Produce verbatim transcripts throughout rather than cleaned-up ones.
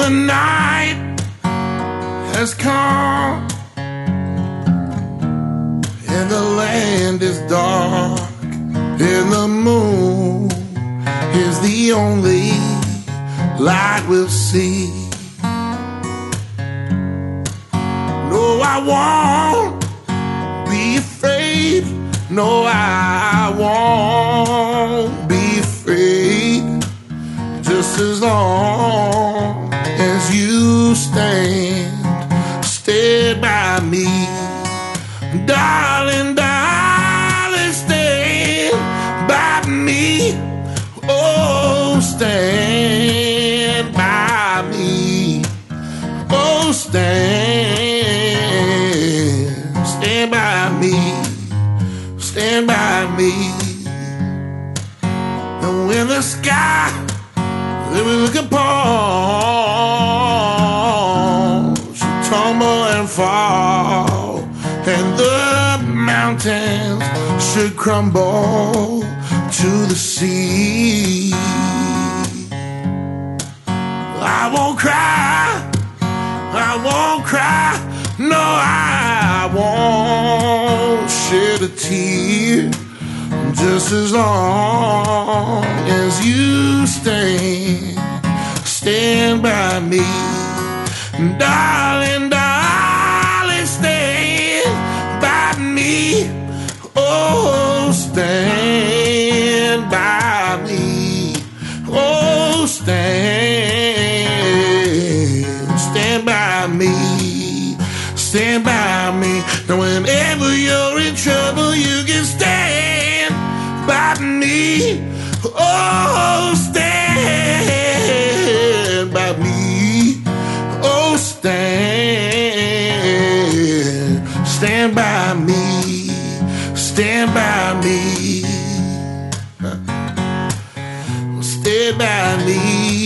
the night has come and the land is dark, and the moon is the only light we'll see. No, I won't be afraid. No, I won't be afraid. Just as long as you stand, stand by me. Darling, darling, stand by me. Oh, stand by me. Oh, stand, stand by me. Stand by me. And when the sky that we look upon should tumble and fall, and the mountains should crumble to the sea, I won't cry, I won't cry, no, I won't shed a tear. Just as long as you stand, stand by me. Darling, darling, stand by me. Oh, stand by me. Oh, stand, stand by me. Stand by me. And whenever you're in trouble, you can stand by me. Oh, stand by me. Oh, stand, stand by me. Stand by me. Stand by me.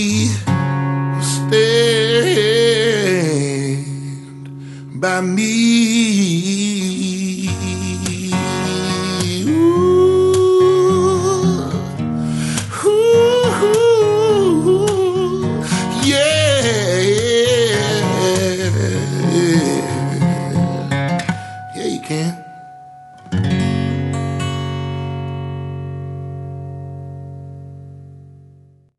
Stand by me. Ooh, ooh, ooh.